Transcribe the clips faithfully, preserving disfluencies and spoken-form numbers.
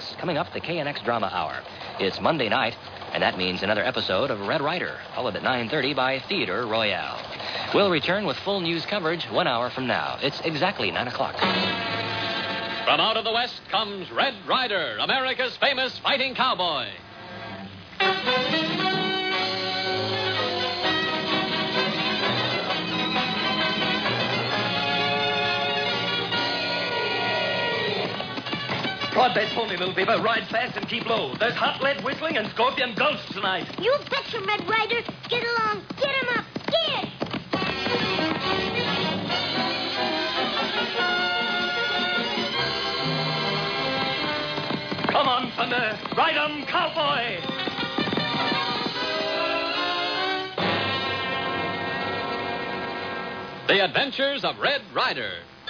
X. Coming up, the K N X Drama Hour. It's Monday night, and that means another episode of Red Ryder, followed at nine thirty by Theater Royale. We'll return with full news coverage one hour from now. It's exactly nine o'clock. From out of the West comes Red Ryder, America's famous fighting cowboy. Rod that pony, little beaver. Ride fast and keep low. There's hot lead whistling and scorpion gulch tonight. You betcha, Red Ryder. Get along. Get him up. Get! Come on, Thunder. Ride 'em, cowboy. The Adventures of Red Ryder.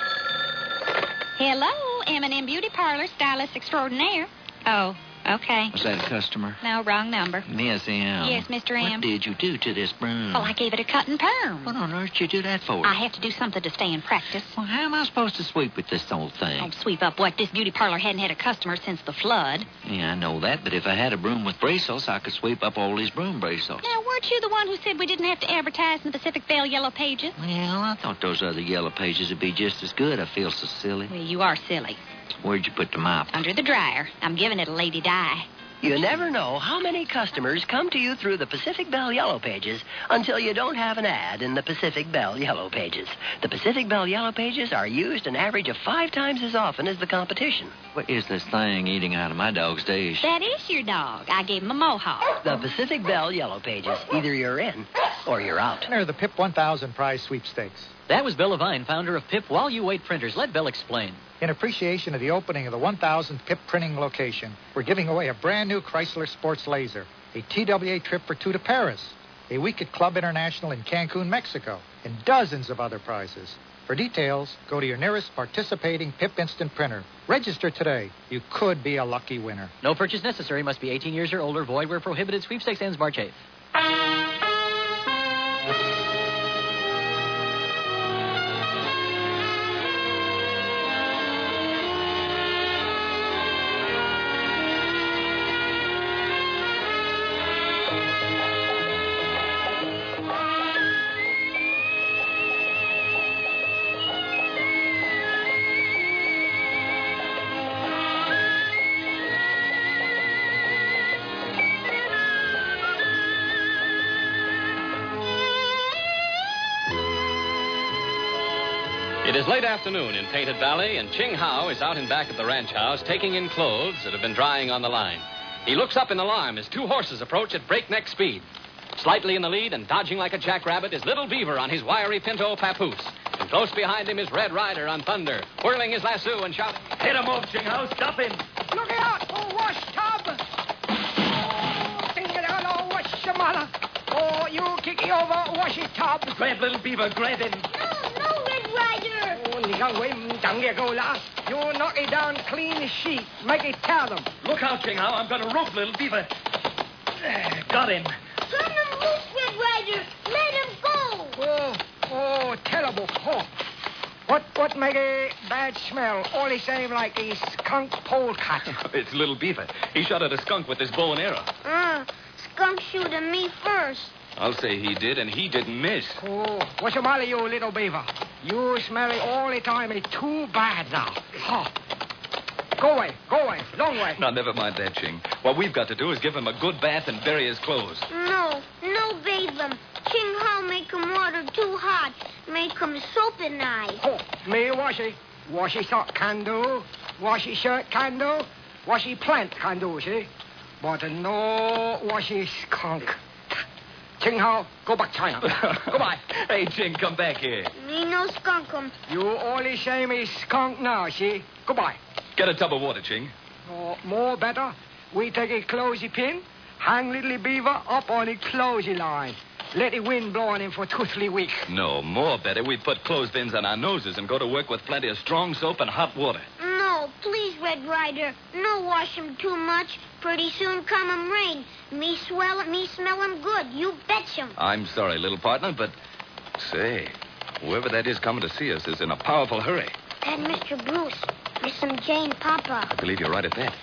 Hello, M and M Beauty Parlor, stylist extraordinaire. Oh, okay. Was that a customer? No, wrong number. Miss M. Yes, Mister M. What did you do to this broom? Well, I gave it a cut and perm. What on earth did you do that for? I have to do something to stay in practice. Well, how am I supposed to sweep with this old thing? Oh, sweep up what? This beauty parlor hadn't had a customer since the flood. Yeah, I know that, but if I had a broom with bristles, I could sweep up all these broom bristles. Now, weren't you the one who said we didn't have to advertise in the Pacific Bell Yellow Pages? Well, I thought those other yellow pages would be just as good. I feel so silly. Well, you are silly. Where'd you put the mop? Under the dryer. I'm giving it a lady dye. You never know how many customers come to you through the Pacific Bell Yellow Pages until you don't have an ad in the Pacific Bell Yellow Pages. The Pacific Bell Yellow Pages are used an average of five times as often as the competition. What is this thing eating out of my dog's dish? That is your dog. I gave him a mohawk. The Pacific Bell Yellow Pages. Either you're in or you're out. Winner of the P I P one thousand prize sweepstakes. That was Bill Levine, founder of P I P While You Wait Printers. Let Bill explain. In appreciation of the opening of the one thousandth P I P printing location, we're giving away a brand new Chrysler Sports Laser, a T W A trip for two to Paris, a week at Club International in Cancun, Mexico, and dozens of other prizes. For details, go to your nearest participating P I P instant printer. Register today. You could be a lucky winner. No purchase necessary. Must be eighteen years or older. Void where prohibited. Sweepstakes ends March eighth. It is late afternoon in Painted Valley, and Ching Hao is out in back of the ranch house taking in clothes that have been drying on the line. He looks up in alarm as two horses approach at breakneck speed. Slightly in the lead and dodging like a jackrabbit is Little Beaver on his wiry pinto papoose. And close behind him is Red Ryder on Thunder, whirling his lasso and shouting, Hit him off, Ching Hao. Stop him. Look out! Oh, wash tub! Oh, ding it all, oh, wash your mother. Oh, you kicky over, wash it tub. Grab Little Beaver. Grab him. No, no, Red Ryder. Oh, you knock it down clean as sheet. Make it tell them. Look out, Ching Hao. I'm going to rope Little Beaver. There, got him. Turn him loose, Red Ryder. Let him go. Oh, oh, terrible. Oh. What what make a bad smell? All the same like a skunk polecat. It's Little Beaver. He shot at a skunk with his bow and arrow. Uh, skunk shoot at me first. I'll say he did, and he didn't miss. Oh, what's the matter, you little beaver? You smell it all the time. It's too bad now. Oh. Go away, go away, long way. Now, never mind that, Ching. What we've got to do is give him a good bath and bury his clothes. No, no bathe him. Ching Hao make him water too hot. Make him soapy nice. Oh, me washy. Washy sock can do. Washy shirt can do. Washy plant can do, see? But no washy skunk. Ching Hao, go back China. Goodbye. Hey, Ching, come back here. Me no skunk him. You only say me skunk now, see? Goodbye. Get a tub of water, Ching. Oh, more better. We take a closey pin, hang little beaver up on a closey line. Let the wind blow on him for two, three weeks. No, more better. We put clothespins on our noses and go to work with plenty of strong soap and hot water. No, please, Red Ryder. No wash him too much. Pretty soon come him rain. Me swell me smell him good. You betch him. I'm sorry, little partner, but say, whoever that is coming to see us is in a powerful hurry. That Mister Bruce. Miss him Jane Papa. I believe you're right at that.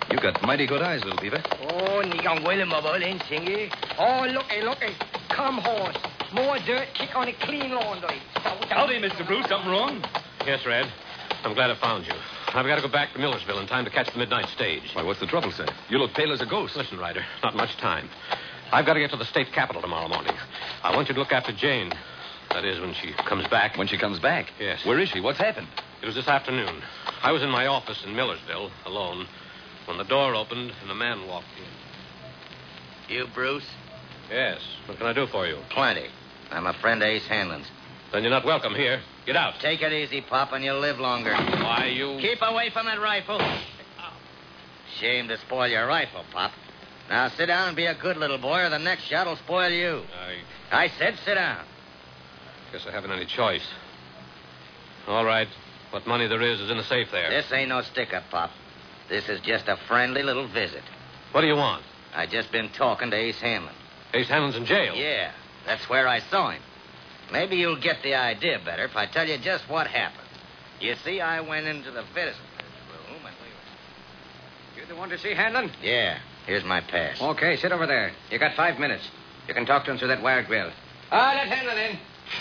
You got mighty good eyes, little beaver. Oh,你讲为了么不能行的？Oh, looky, looky. Come horse. More dirt, kick on a clean laundry. Howdy, Mister Bruce. Something wrong? Yes, Red. I'm glad I found you. I've got to go back to Millersville in time to catch the midnight stage. Why, what's the trouble, sir? You look pale as a ghost. Listen, Ryder, not much time. I've got to get to the state capitol tomorrow morning. I want you to look after Jane. That is, when she comes back. When she comes back? Yes. Where is she? What's happened? It was this afternoon. I was in my office in Millersville, alone, when the door opened and a man walked in. You, Bruce? Yes. What can I do for you? Plenty. I'm a friend of Ace Hanlon's. Then you're not welcome here. Get out. Take it easy, Pop, and you'll live longer. Why, you... Keep away from that rifle. Shame to spoil your rifle, Pop. Now sit down and be a good little boy, or the next shot will spoil you. I... I said sit down. Guess I haven't any choice. All right. What money there is is in the safe there. This ain't no stick-up, Pop. This is just a friendly little visit. What do you want? I just been talking to Ace Hanlon. Ace Hanlon's in jail? Yeah, that's where I saw him. Maybe you'll get the idea better if I tell you just what happened. You see, I went into the visitor's room and we were... You the one to see Hanlon? Yeah, here's my pass. Okay, sit over there. You got five minutes. You can talk to him through that wire grill. Ah, let Hanlon in.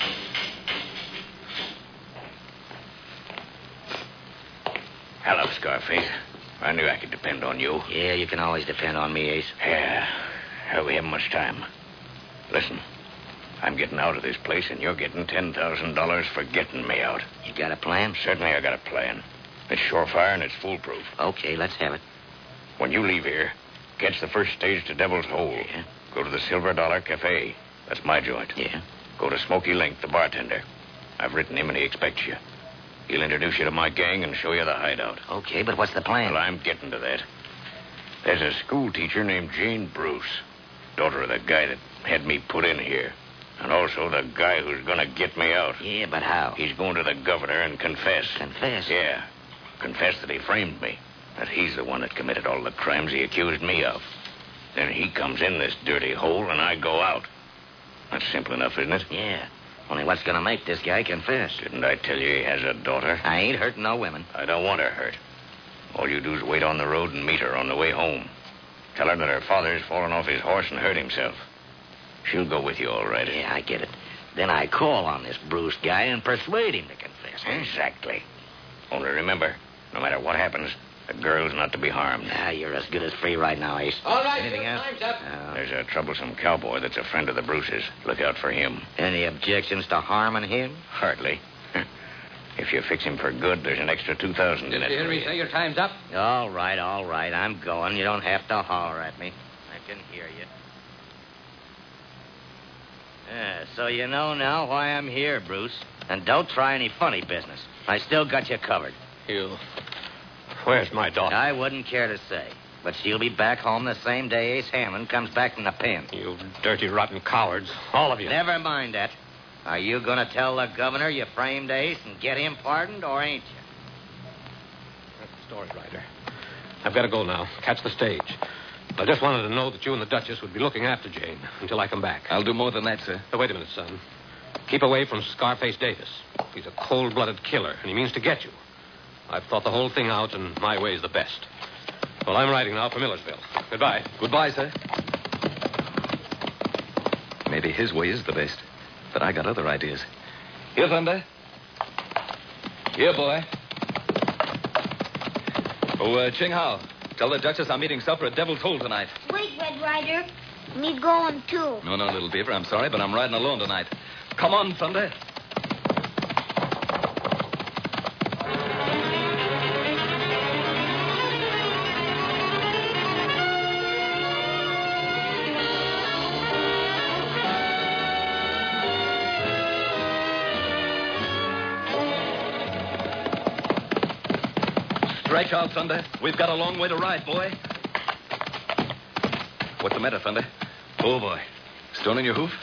Hello, Scarface. I knew I could depend on you. Yeah, you can always depend on me, Ace. Yeah. Uh, we haven't much time. Listen, I'm getting out of this place, and you're getting ten thousand dollars for getting me out. You got a plan? Certainly I got a plan. It's surefire and it's foolproof. Okay, let's have it. When you leave here, catch the first stage to Devil's Hole. Yeah. Go to the Silver Dollar Cafe. That's my joint. Yeah. Go to Smoky Link, the bartender. I've written him and he expects you. He'll introduce you to my gang and show you the hideout. Okay, but what's the plan? Well, I'm getting to that. There's a school teacher named Jane Bruce, daughter of the guy that had me put in here, and also the guy who's going to get me out. Yeah, but how? He's going to the governor and confess. Confess? Yeah. Confess that he framed me, that he's the one that committed all the crimes he accused me of. Then he comes in this dirty hole and I go out. That's simple enough, isn't it? Yeah. Only what's going to make this guy confess? Didn't I tell you he has a daughter? I ain't hurting no women. I don't want her hurt. All you do is wait on the road and meet her on the way home. Tell her that her father's fallen off his horse and hurt himself. She'll go with you, all right. Yeah, I get it. Then I call on this Bruce guy and persuade him to confess. Huh? Exactly. Only remember, no matter what happens, the girl's not to be harmed. Ah, you're as good as free right now, Ace. All right, Anything your else? time's up. Uh, There's a troublesome cowboy that's a friend of the Bruces. Look out for him. Any objections to harming him? Hardly. If you fix him for good, there's an extra two thousand in it. Did you hear me say your time's up? All right, all right. I'm going. You don't have to holler at me. I can hear you. Yeah, so you know now why I'm here, Bruce. And don't try any funny business. I still got you covered. You... Where's my daughter? I wouldn't care to say. But she'll be back home the same day Ace Hammond comes back from the pen. You dirty, rotten cowards. All of you. Never mind that. Are you going to tell the governor you framed Ace and get him pardoned, or ain't you? That's the story, Ryder. I've got to go now. Catch the stage. I just wanted to know that you and the Duchess would be looking after Jane until I come back. I'll do more than that, sir. Now, wait a minute, son. Keep away from Scarface Davis. He's a cold-blooded killer, and he means to get you. I've thought the whole thing out, and my way's the best. Well, I'm riding now for Millersville. Goodbye. Goodbye, sir. Maybe his way is the best, but I got other ideas. Here, Thunder. Here, boy. Oh, uh, Ching Hao, tell the Duchess I'm eating supper at Devil's Hole tonight. Wait, Red Ryder. Me going, too. No, no, little beaver, I'm sorry, but I'm riding alone tonight. Come on, Thunder. Stretch out, Thunder. We've got a long way to ride, boy. What's the matter, Thunder? Oh, boy. Stone in your hoof?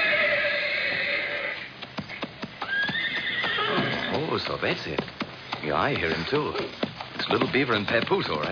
Oh, so that's it. Yeah, I hear him, too. It's Little Beaver and Papoose, all right.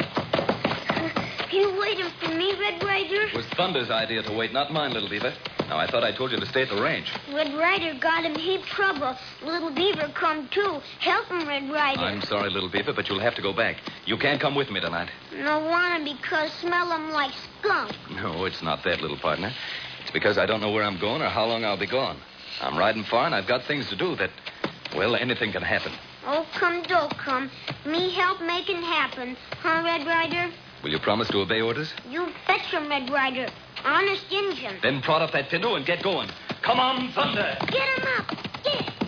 You waiting for me, Red Ryder? It was Thunder's idea to wait, not mine, Little Beaver. Now, I thought I told you to stay at the ranch. Red Ryder got him heap trouble. Little Beaver come too. Help him, Red Ryder. I'm sorry, little Beaver, but you'll have to go back. You can't come with me tonight. No wanna because smell him like skunk. No, it's not that, little partner. It's because I don't know where I'm going or how long I'll be gone. I'm riding far, and I've got things to do that, well, anything can happen. Oh, come, do come. Me help making happen. Huh, Red Ryder? Will you promise to obey orders? You fetch him, Red Ryder. Honest Injun. Then prod up that canoe and get going. Come on, Thunder. Get him up. Get it.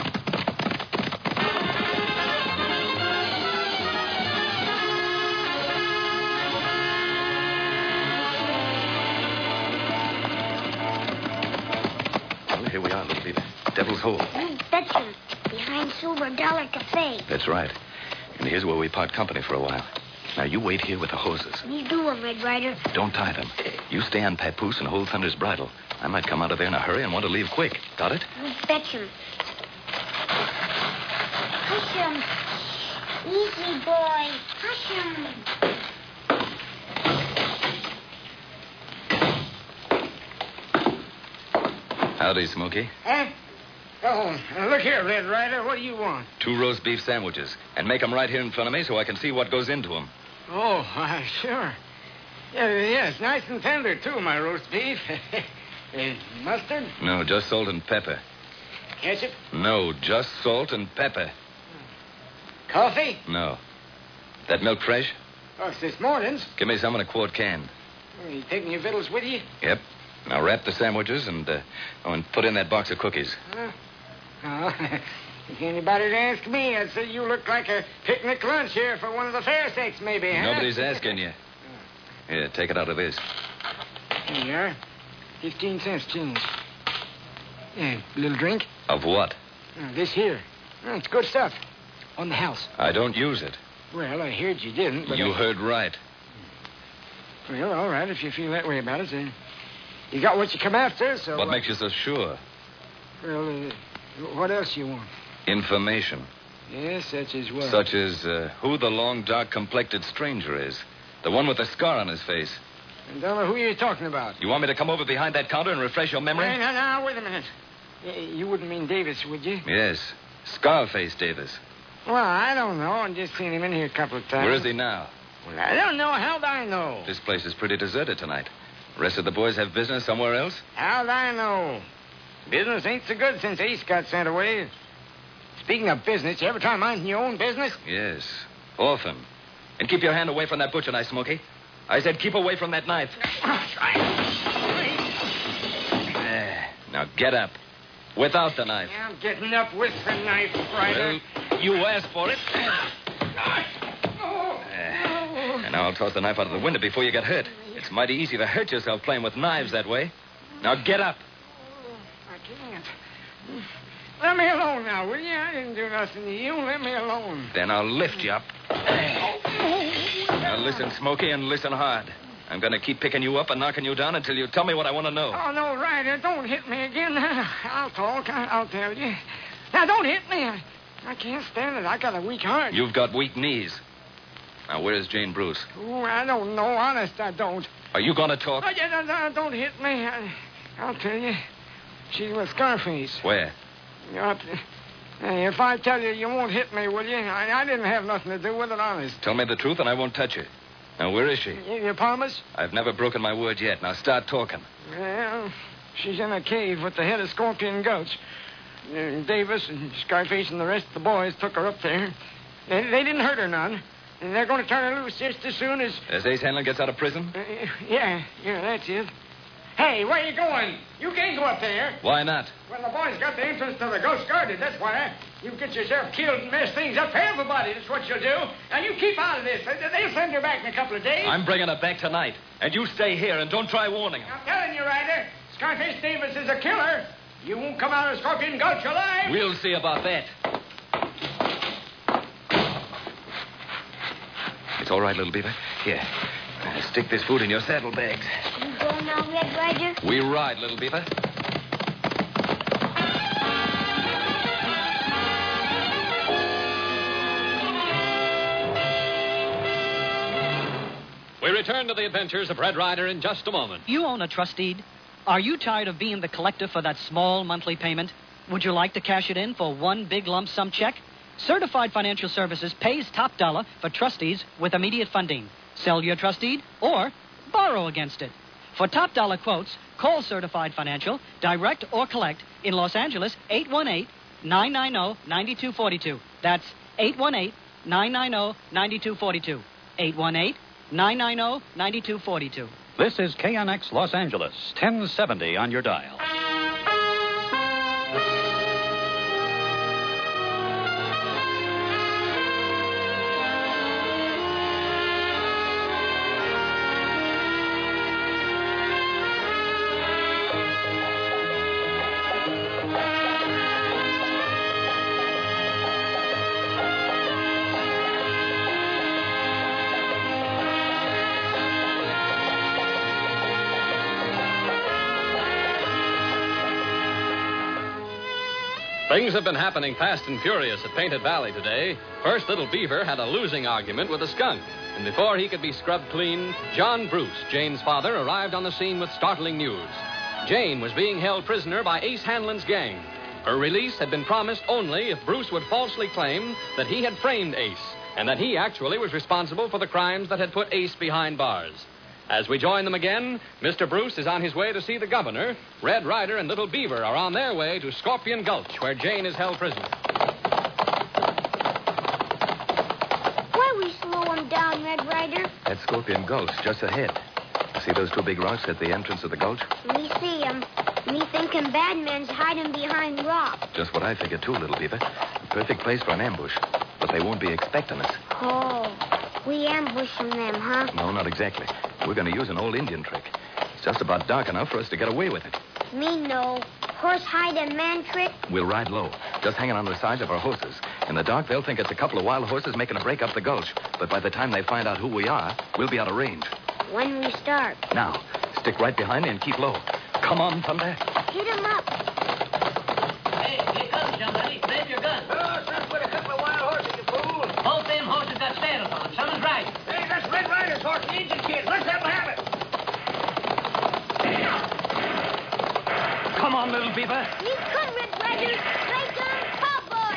Well, here we are, little Beaver. Devil's Hole. You fetch him. Behind Silver Dollar Cafe. That's right. And here's where we part company for a while. Now, you wait here with the hoses. Me do him, Red Ryder. Don't tie them. You stay on Papoose and hold Thunder's bridle. I might come out of there in a hurry and want to leave quick. Got it? You fetch him. Hush him. Easy, boy. Hush him. Howdy, Smoky. Huh? Oh, uh, look here, Red Ryder. What do you want? Two roast beef sandwiches. And make them right here in front of me so I can see what goes into them. Oh, uh, sure. Yeah, yes, nice and tender, too, my roast beef. uh, mustard? No, just salt and pepper. Ketchup? No, just salt and pepper. Coffee? No. That milk fresh? Oh, it's this morning's. Give me some in a quart can. Are you taking your victuals with you? Yep. Now wrap the sandwiches and, uh, oh, and put in that box of cookies. Huh? Oh, if anybody'd ask me, I'd say you look like a picnic lunch here for one of the fair sex, maybe, huh? Nobody's asking you. Here, take it out of this. Here you are. Fifteen cents change. Yeah, a little drink? Of what? Uh, this here. Oh, it's good stuff. On the house. I don't use it. Well, I heard you didn't, but... You I... heard right. Well, all right, if you feel that way about it, then... You got what you come after, so... What uh... makes you so sure? Well, uh, what else you want? Information. Yes, such as what? Such as uh, who the long, dark-complected stranger is. The one with the scar on his face. I don't know who you're talking about. You want me to come over behind that counter and refresh your memory? Hey, now, now, wait a minute. You wouldn't mean Davis, would you? Yes. Scarface Davis. Well, I don't know. I've just seen him in here a couple of times. Where is he now? Well, I don't know. How'd I know? This place is pretty deserted tonight. The rest of the boys have business somewhere else? How'd I know? Business ain't so good since Ace got sent away. Speaking of business, you ever try minding your own business? Yes, often. And keep your hand away from that butcher knife, Smoky. I said keep away from that knife. There. Now get up. Without the knife. I'm getting up with the knife, Ryder. Well, you asked for it. There. And now I'll toss the knife out of the window before you get hurt. It's mighty easy to hurt yourself playing with knives that way. Now get up. I can't. Let me alone now, will you? I didn't do nothing to you. Let me alone. Then I'll lift you up. Now listen, Smoky, and listen hard. I'm going to keep picking you up and knocking you down until you tell me what I want to know. Oh, no, Ryder, don't hit me again. I'll talk. I'll tell you. Now, don't hit me. I, I can't stand it. I got a weak heart. You've got weak knees. Now, where's Jane Bruce? Oh, I don't know. Honest, I don't. Are you going to talk? Oh, yeah, no, no, don't hit me. I, I'll tell you. She's with Scarface. Where? Up, hey, if I tell you, you won't hit me, will you? I, I didn't have nothing to do with it, honest. Tell me the truth, and I won't touch her. Now, where is she? You, you promise? I've never broken my word yet. Now, start talking. Well, she's in a cave with the head of Scorpion Gulch. Uh, Davis and Scarface and the rest of the boys took her up there. They, they didn't hurt her none. And they're going to turn her loose just as soon as... As Ace Hanlon gets out of prison? Uh, yeah, yeah, that's it. Hey, where you going? You can't go up there. Why not? Well, the boys got the entrance to the ghost guarded, that's why. You get yourself killed and mess things up for everybody. That's what you'll do. And you keep out of this. They'll send her back in a couple of days. I'm bringing her back tonight. And you stay here and don't try warning her. I'm telling you, Ryder, Scarface Davis is a killer. You won't come out of Scorpion Gulch alive. We'll see about that. It's all right, little beaver. Here. Uh, stick this food in your saddlebags. You go now, Red Ryder? We ride, little beaver. We return to the adventures of Red Ryder in just a moment. You own a trust deed? Are you tired of being the collector for that small monthly payment? Would you like to cash it in for one big lump sum check? Certified Financial Services pays top dollar for trustees with immediate funding. Sell your trust deed or borrow against it. For top dollar quotes, call Certified Financial, direct or collect, in Los Angeles, eight one eight, nine nine zero, nine two four two. That's eight one eight, nine nine zero, nine two four two. eight one eight, nine nine zero, nine two four two. This is K N X Los Angeles, ten seventy on your dial. Things have been happening fast and furious at Painted Valley today. First, Little Beaver had a losing argument with a skunk. And before he could be scrubbed clean, John Bruce, Jane's father, arrived on the scene with startling news. Jane was being held prisoner by Ace Hanlon's gang. Her release had been promised only if Bruce would falsely claim that he had framed Ace and that he actually was responsible for the crimes that had put Ace behind bars. As we join them again, Mister Bruce is on his way to see the governor. Red Ryder and Little Beaver are on their way to Scorpion Gulch, where Jane is held prisoner. Why we slow him down, Red Ryder? That's Scorpion Gulch, just ahead. See those two big rocks at the entrance of the gulch? Me see him. Me thinking bad men's hiding behind rocks. Just what I figured, too, Little Beaver. Perfect place for an ambush. But they won't be expecting us. Oh, we ambushing them, huh? No, not exactly. We're going to use an old Indian trick. It's just about dark enough for us to get away with it. Me no. Horse hide and man trick? We'll ride low, just hanging on the sides of our horses. In the dark, they'll think it's a couple of wild horses making a break up the gulch. But by the time they find out who we are, we'll be out of range. When we start? Now, stick right behind me and keep low. Come on, Thunder. Hit him up. Hey, here comes somebody. Spread your gun. Oh, son, with a couple of wild horses, you fool. Both them horses got saddles on. Someone's right. Hey, that's Red Ryder's horse, the Indian kid. Let's have him have it. Come on, Little Beaver. You come, Red Ryder. Right on, cowboy.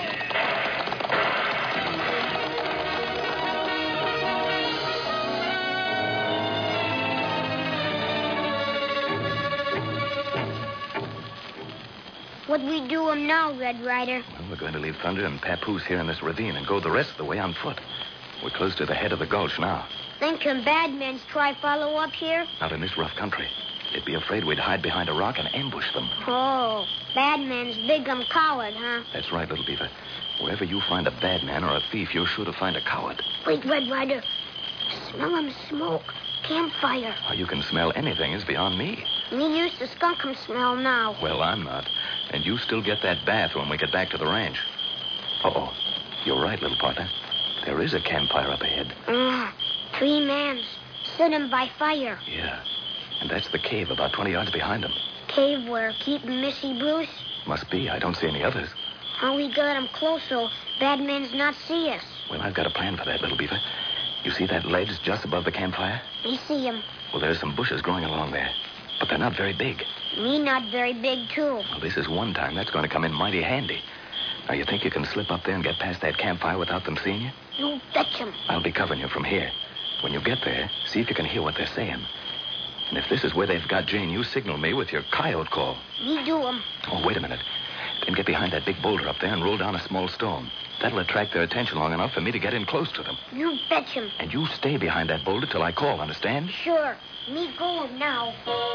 What we do him now, Red Ryder? Well, we're going to leave Thunder and Papoose here in this ravine and go the rest of the way on foot. We're close to the head of the gulch now. Thinking bad men's try follow up here? Not in this rough country. They'd be afraid we'd hide behind a rock and ambush them. Oh, bad men's big um coward, huh? That's right, Little Beaver. Wherever you find a bad man or a thief, you're sure to find a coward. Wait, Red Ryder. Smell him smoke. Campfire. How you can smell anything is beyond me. Me used to skunk him smell now. Well, I'm not. And you still get that bath when we get back to the ranch. Uh-oh. You're right, little partner. There is a campfire up ahead. Uh, three mans sitting by fire. Yeah. And that's the cave about twenty yards behind them. Cave where keeping Missy Bruce? Must be. I don't see any others. How we got him close so bad men's not see us? Well, I've got a plan for that, Little Beaver. You see that ledge just above the campfire? Me see him. Well, there's some bushes growing along there. But they're not very big. Me not very big, too. Well, this is one time that's going to come in mighty handy. Now, you think you can slip up there and get past that campfire without them seeing you? You betch him. I'll be covering you from here. When you get there, see if you can hear what they're saying. And if this is where they've got Jane, you signal me with your coyote call. Me do him. Oh, wait a minute. Then get behind that big boulder up there and roll down a small stone. That'll attract their attention long enough for me to get in close to them. You betch him. And you stay behind that boulder till I call, understand? Sure. Me go now.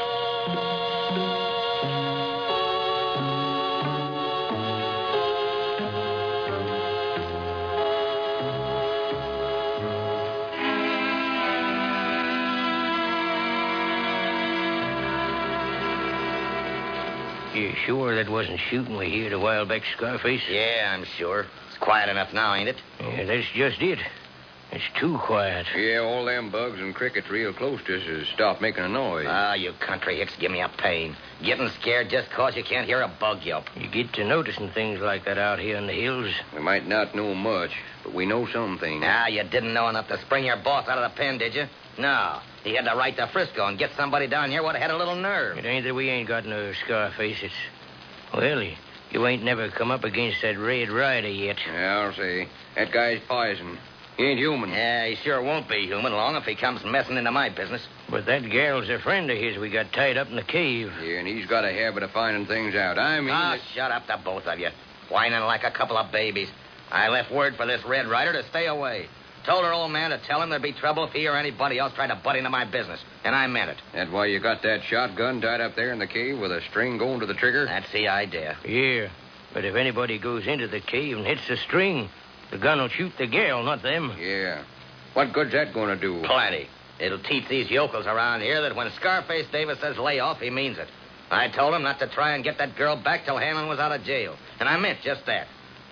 You sure that wasn't shooting we heard a while back, Scarface? Yeah, I'm sure. It's quiet enough now, ain't it? Yeah, that's just it. It's too quiet. Yeah, all them bugs and crickets real close to us has stopped making a noise. Ah, you country hicks give me a pain. Getting scared just 'cause you can't hear a bug yelp. You get to noticing things like that out here in the hills. We might not know much, but we know some things. Ah, you didn't know enough to spring your boss out of the pen, did you? No. He had to write to Frisco and get somebody down here would have had a little nerve. It ain't that we ain't got no Scarface. It's... Well, he- you ain't never come up against that Red Rider yet. Yeah, I'll say. That guy's poison. He ain't human. Yeah, he sure won't be human long if he comes messing into my business. But that gal's a friend of his we got tied up in the cave. Yeah, and he's got a habit of finding things out. I mean... Ah, that- shut up, the both of you. Whining like a couple of babies. I left word for this Red Rider to stay away. Told her old man to tell him there'd be trouble if he or anybody else tried to butt into my business. And I meant it. That's why you got that shotgun tied up there in the cave with a string going to the trigger? That's the idea. Yeah, but if anybody goes into the cave and hits the string, the gun will shoot the gal, not them. Yeah. What good's that going to do? Plenty. It'll teach these yokels around here that when Scarface Davis says lay off, he means it. I told him not to try and get that girl back till Hanlon was out of jail. And I meant just that.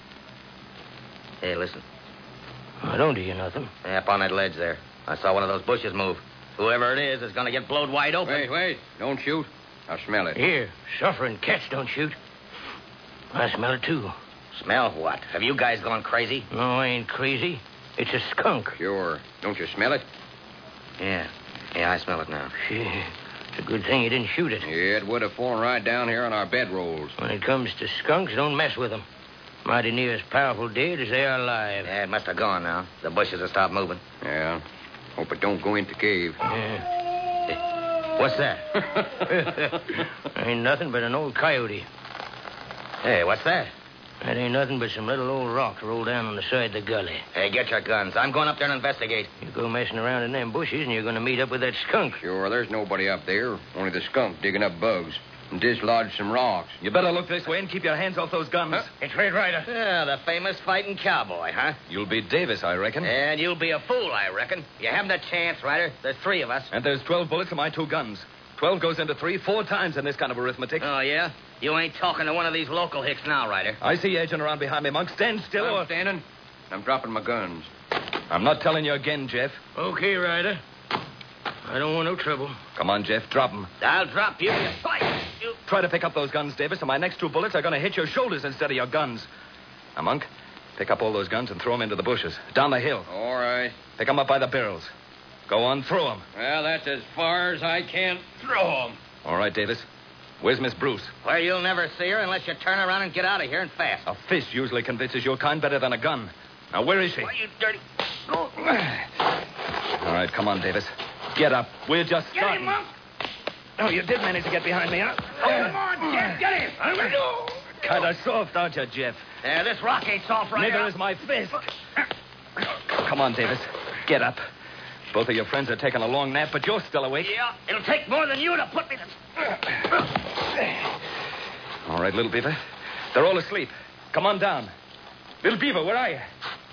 Hey, listen. I don't hear nothing. Yeah, up on that ledge there. I saw one of those bushes move. Whoever it is is going to get blowed wide open. Wait, wait. Don't shoot. I'll smell it. Here, suffering cats don't shoot. I smell it, too. Smell what? Have you guys gone crazy? No, I ain't crazy. It's a skunk. Sure. Don't you smell it? Yeah. Yeah, I smell it now. Yeah. It's a good thing you didn't shoot it. Yeah, it would have fallen right down here on our bedrolls. When it comes to skunks, don't mess with them. Mighty near as powerful dead as they are alive. Yeah, it must have gone now. The bushes have stopped moving. Yeah. Hope it don't go into the cave. Yeah. What's that? Ain't nothing but an old coyote. Hey, what's that? That ain't nothing but some little old rocks rolled down on the side of the gully. Hey, get your guns. I'm going up there and investigate. You go messing around in them bushes and you're going to meet up with that skunk. Sure, there's nobody up there. Only the skunk digging up bugs. And dislodged some rocks. You better look this way and keep your hands off those guns. Huh? It's Red Rider. Yeah, the famous fighting cowboy, huh? You'll be Davis, I reckon. And you'll be a fool, I reckon. You haven't a chance, Ryder. There's three of us. And there's twelve bullets in my two guns. Twelve goes into three four times in this kind of arithmetic. Oh, yeah? You ain't talking to one of these local hicks now, Ryder. I see you edging around behind me, Monk. Stand still I'm or... standing. I'm dropping my guns. I'm not telling you again, Jeff. Okay, Ryder. I don't want no trouble. Come on, Jeff. Drop them. I'll drop you. You fight. You... Try to pick up those guns, Davis, and my next two bullets are going to hit your shoulders instead of your guns. Now, Monk, pick up all those guns and throw them into the bushes. Down the hill. All right. Pick them up by the barrels. Go on, throw them. Well, that's as far as I can throw them. All right, Davis. Where's Miss Bruce? Well, you'll never see her unless you turn around and get out of here and fast. A fist usually convinces your kind better than a gun. Now, where is she? Why, you dirty... Go. All right, come on, Davis. Get up. We're just Get starting. him, Monk. Oh, you did manage to get behind me, huh? Oh, come on, Jeff. Get him. Kind of soft, aren't you, Jeff? Yeah, this rock ain't soft right Neither now. is my fist. Come on, Davis. Get up. Both of your friends are taking a long nap, but you're still awake. Yeah, it'll take more than you to put me to... All right, Little Beaver. They're all asleep. Come on down. Little Beaver, where are you?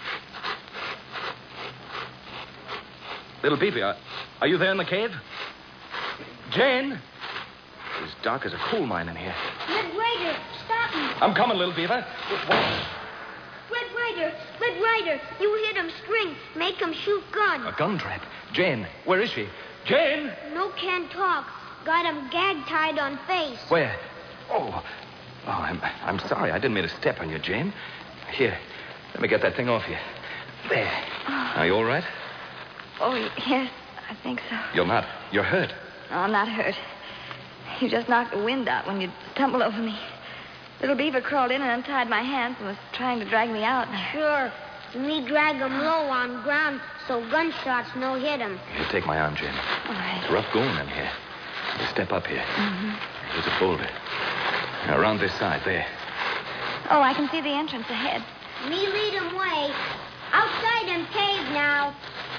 Little Beaver, are, are you there in the cave? Jane? It's dark as a coal mine in here. Red Rider, stop me. I'm coming, Little Beaver. What? Red Rider, Red Rider, you hit him string. Make him shoot gun. A gun trap. Jane, where is she? Jane? No can talk. Got him gag tied on face. Where? Oh. Oh, I'm, I'm sorry. I didn't mean to step on you, Jane. Here, let me get that thing off you. There. Are you all right? Oh, yes, I think so. You're not. You're hurt. No, I'm not hurt. You just knocked the wind out when you tumbled over me. Little Beaver crawled in and untied my hands and was trying to drag me out. Sure. Me drag him low on ground so gunshots no hit him. Here, take my arm, Jane. All right. It's rough going in here. You step up here. Mm-hmm. There's a boulder. Now, around this side, there. Oh, I can see the entrance ahead. Me lead him way. Outside him cave now.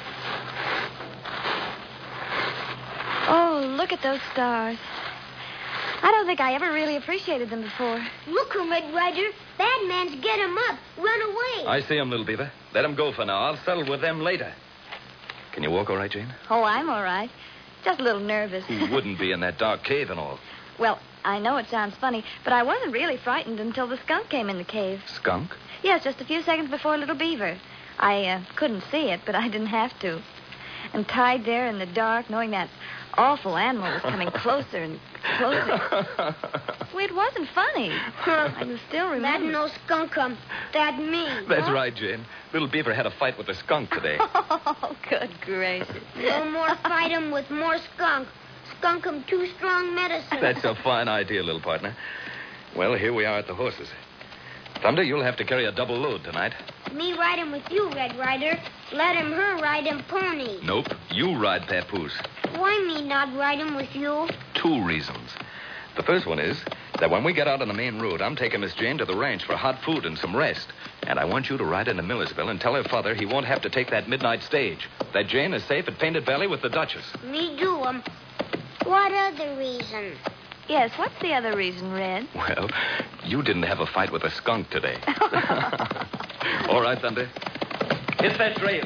Oh, look at those stars. I don't think I ever really appreciated them before. Look, Red Rider. Bad man's get him up. Run away. I see him, Little Beaver. Let him go for now. I'll settle with them later. Can you walk all right, Jane? Oh, I'm all right. Just a little nervous. Who wouldn't be in that dark cave and all? Well, I know it sounds funny, but I wasn't really frightened until the skunk came in the cave. Skunk? Yes, just a few seconds before Little Beaver. I uh, couldn't see it, but I didn't have to. And tied there in the dark, knowing that awful animal was coming closer and closer. Well, it wasn't funny. I can still remember. That no skunkum. That me. That's huh? right, Jane. Little Beaver had a fight with a skunk today. Oh, good gracious. No more fight 'em with more skunk. Skunk 'em too strong medicine. That's a fine idea, little partner. Well, here we are at the horses. Thunder, you'll have to carry a double load tonight. Me ride 'em with you, Red Rider. Let him her ride 'em pony. Nope. You ride Papoose. Why me not ride 'em with you? Two reasons. The first one is that when we get out on the main road, I'm taking Miss Jane to the ranch for hot food and some rest. And I want you to ride into Millersville and tell her father he won't have to take that midnight stage. That Jane is safe at Painted Valley with the Duchess. Me do 'em. What other reason? Yes, what's the other reason, Red? Well, you didn't have a fight with a skunk today. All right, Thunder. Hit that trail.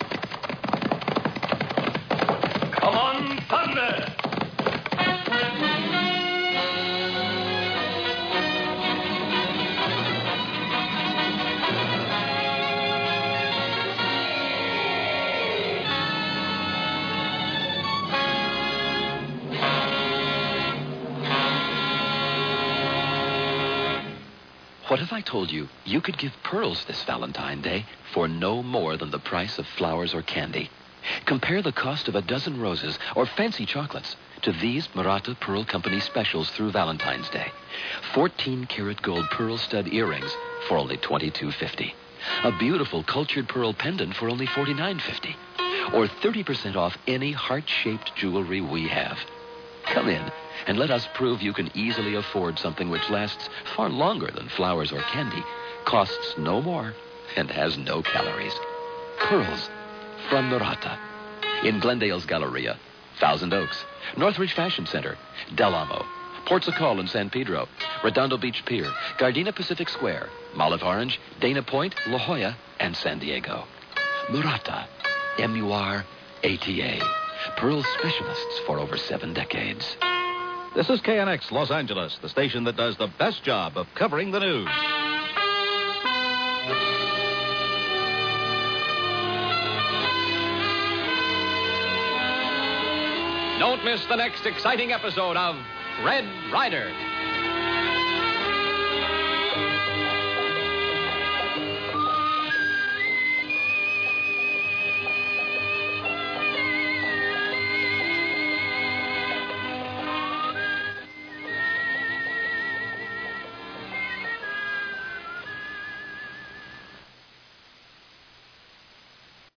Come on, Thunder! What if I told you you could give pearls this Valentine Day for no more than the price of flowers or candy? Compare the cost of a dozen roses or fancy chocolates to these Murata Pearl Company specials through Valentine's Day. fourteen karat gold pearl stud earrings for only twenty-two fifty. A beautiful cultured pearl pendant for only forty-nine fifty. Or thirty percent off any heart-shaped jewelry we have. Come in and let us prove you can easily afford something which lasts far longer than flowers or candy, costs no more, and has no calories. Pearls from Murata. In Glendale's Galleria, Thousand Oaks, Northridge Fashion Center, Del Amo, Port Sacal and San Pedro, Redondo Beach Pier, Gardena Pacific Square, Olive Orange, Dana Point, La Jolla, and San Diego. Murata. M U R A T A. Pearl specialists for over seven decades. This is K N X Los Angeles, the station that does the best job of covering the news. Don't miss the next exciting episode of Red Rider.